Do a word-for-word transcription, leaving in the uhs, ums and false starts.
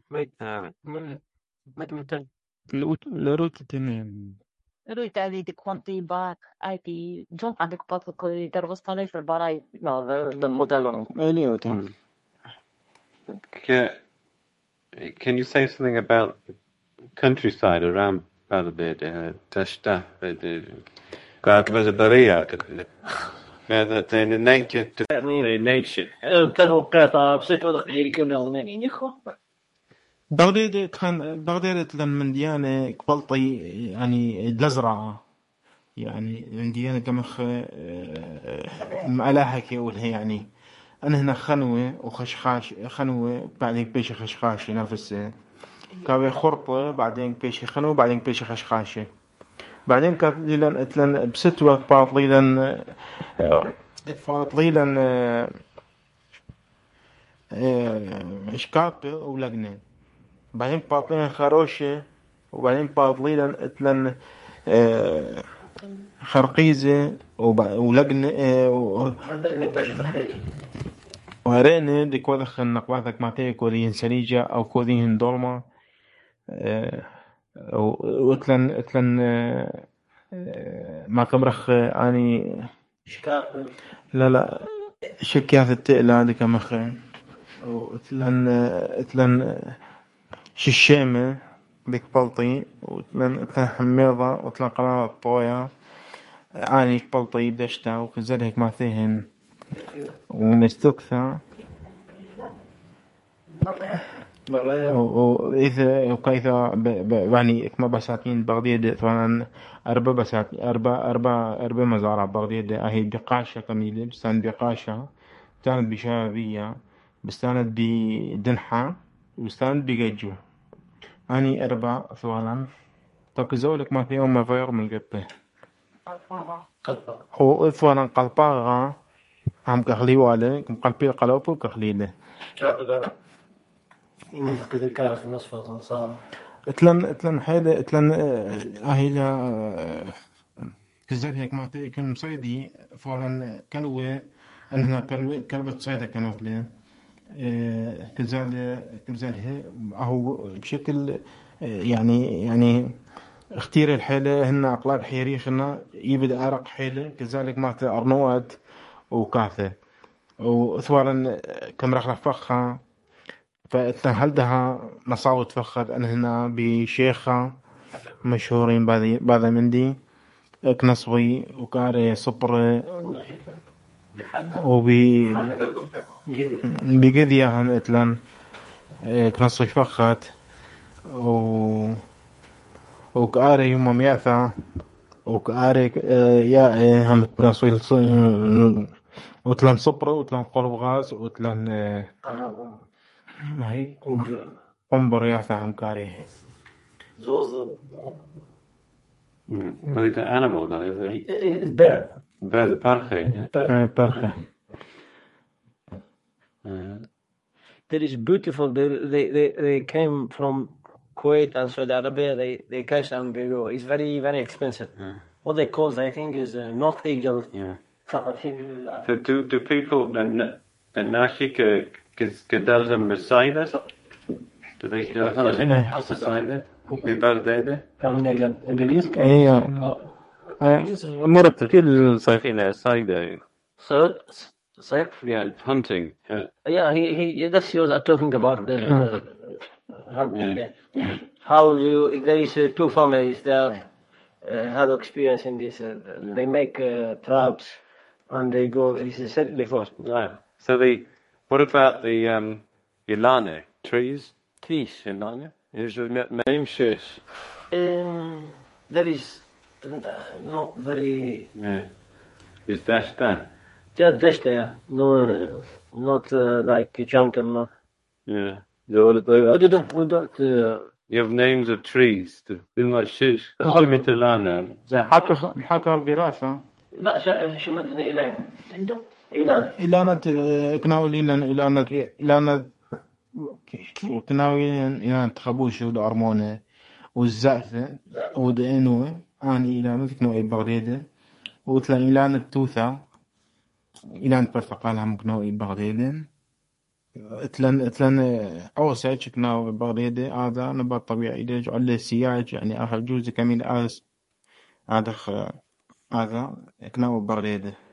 Wait, uh, men- men- Låten Lui te lite quanti bar hai ti John anche fatto con i terrostane per barai no del modello Elliot. mm. Ca- Can you say something about the countryside around Balabed, uh, Tashta, Gagvazabaria, the nature, the nature. كانوا قطع بسيطة دقيقة كنا لنا يخو بغداد كان بغداد لان من ديانة قبلطي يعني الأزرع يعني من ديانة كمخ مألاها كي أقولها يعني أنا هنا خنوة وخشخاش خنوة بعدين بيش خشخاشي نفسه كابي خرطة بعدين بيش خنوة بعدين بيش خشخاشي بعدين كانت ليلان اتلان بست وقت بعض ليلان فاض ليلان اشكاق ولقنة بعدين باطلين خروشة وبعدين باطلين اتلن خرقيزة ولقنة وهرينة دي كوذا خن نقواثك ماتي كوذين سريجة أو كوذين دولمة واتلن اتلن ما كمرخ اني لا لا شكياث التقلى هذه كمخ واتلن اتلن ششيمة ديك بلطي وتلن اتلن حميضة وتلن قناة طوية عاني بلطي دشتا وكزر هيك ما فيهن ونستكثى وإذا وكيذا يعني كما بساتين بغداد طبعا أربع بسات أربع أربع أربع مزارع بغداد هي بقاشة كميلة بستان بقاشة بستانت بشابية بستانت بدنحة وبستانت بججو أني أربع ثوالا تكزولك ما فيهم ما فير من قبه هو إثوالا قلباغا هم كخلي والي كم قلبي قلوبو كخليله اتلن اتلن حيلة اتلن اهيلا كزاد هيك ما كان مصيدي فورا كانوا اننا كانوا كانوا تصيده كانوا في كزاد كزاد هي هو بشكل يعني يعني اختير الحيلة هن أقلاق حيريخنا يبدأ أرق حيلة كذلك مات أرنوات وكاثة وثوارا كم رخ فخها فهلدها نصاوت فخر أن هنا بشيخة مشهورين بعض بعض مندي كنصوي وكاري صبر وبي بقذية هم إتلان كنصوي فخت و وكاري هم مياثا وكاري يا هم كنصوي وتلان صبر وتلان قلب غاز وتلان ما هي قنبر ياثا هم كاري Well, it's an animal, though, isn't it? It's bear. Bear, the parche. برخة That is beautiful. They, they, they, they came from Kuwait and Saudi Arabia. They, they catch them very well. It's very, very expensive. Yeah. What they call, I think, is uh, North Eagle. Yeah. So do, do people in Nashik gedel them beside us? Do they still have a beside it? ببردادة؟ ايه مرة كل صيفين صيدة. So, so Yeah, hunting. Yeah. yeah, he, he, that's what I'm talking about. The, the, hunting. How you, there is uh, two families there uh, had experience in this. Uh, they make uh, traps and they go, this is said before. Right. So the, what about the um, Ilana trees? Trees. Ilana? Is the name shoes? Um, there is uh, not very. Yeah. Is that done? Just this there, no, not uh, like jungle. No. Yeah. We don't, we don't. Uh, You have names of trees to be like shoes. Helmet Ilana. حتى حتى البراسة لا شو شو مثلا إلى عنده إلى إلانا كناوي إلانا إلانا إلانا كناوي إلانا تخبوش ودا أرمونة والزعفة ودا إنوة أنا إلانا كناوي بغدادة وتلا إلانا التوثة إلانا برتقال هم كناوي بغدادة اتلن اتلن أوسع كنا بغداد هذا نبات طبيعي ده على السياج يعني آخر جزء كمين آس هذا خ- هذا كنا بغداد